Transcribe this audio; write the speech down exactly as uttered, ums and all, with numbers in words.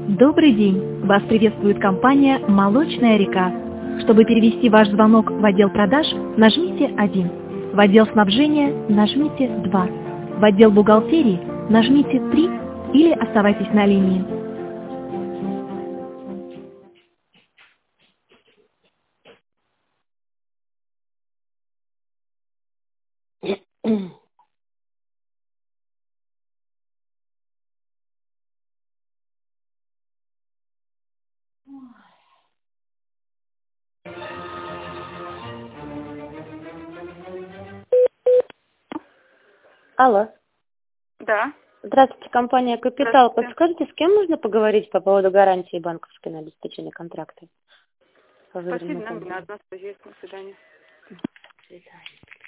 Добрый день! Вас приветствует компания «Молочная река». Чтобы перевести ваш звонок в отдел продаж, нажмите один. В отдел снабжения нажмите два. В отдел бухгалтерии нажмите три или оставайтесь на линии. Алло. Да. Здравствуйте, компания «Капитал». Здравствуйте. Подскажите, с кем нужно поговорить по поводу гарантии банковской на обеспечение контракта? Спасибо, нам не надо. Спасибо. До свидания. До свидания.